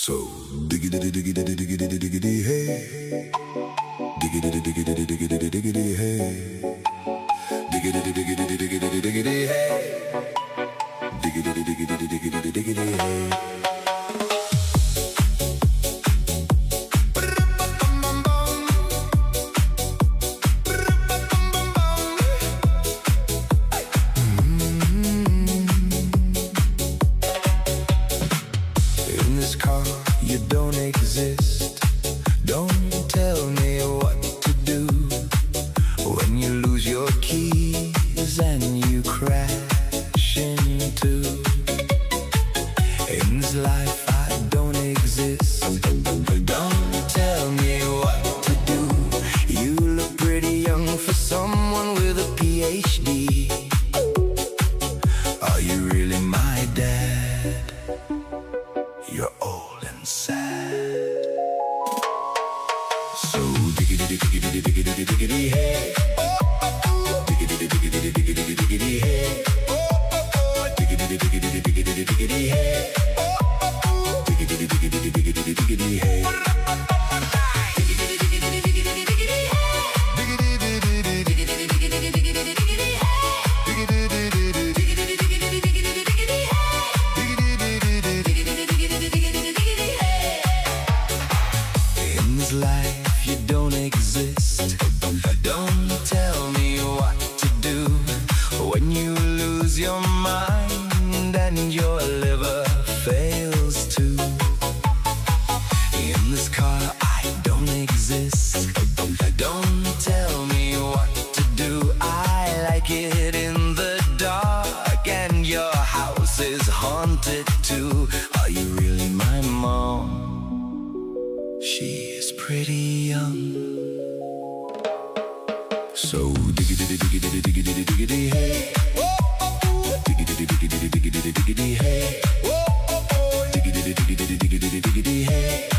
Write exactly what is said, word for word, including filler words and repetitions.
So diggity diggity diggity diggity hey, diggity diggity diggity diggity hey, diggity diggity diggity diggity hey, diggity diggity diggity diggity hey. You don't exist. Don't tell me what to do when you lose your keys and you crash into. In this life I don't exist. Don't tell me what to do. You look pretty young for someone with a P H D. Are you really my dad? You're old and sad. So diggity diggity diggity diggity hey, diggity diggity diggity diggity hey, diggity diggity diggity diggity hey, diggity diggity diggity diggity hey. Life, you don't exist. Don't tell me what to do when you lose your mind and your liver fails too. In this car I don't exist. Don't tell me what to do. I like it in the dark and your house is haunted too. Are you really my mom? She is pretty young. So diggity diggity diggity diggity hey, diggity diggity diggity diggity hey, diggity diggity diggity diggity hey.